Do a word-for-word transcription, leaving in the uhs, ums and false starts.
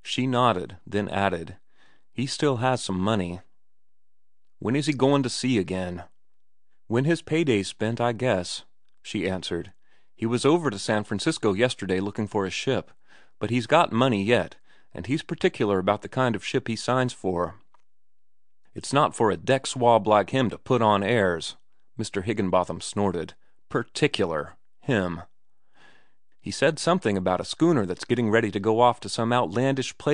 She nodded, then added, "He still has some money." "When is he goin' to sea again?" "When his payday's spent, I guess," she answered. "He was over to San Francisco yesterday looking for a ship. But he's got money yet, and he's particular about the kind of ship he signs for." "It's not for a deck swab like him to put on airs," Mister Higginbotham snorted. "Particular! Him! He said something about a schooner that's getting ready to go off to some outlandish place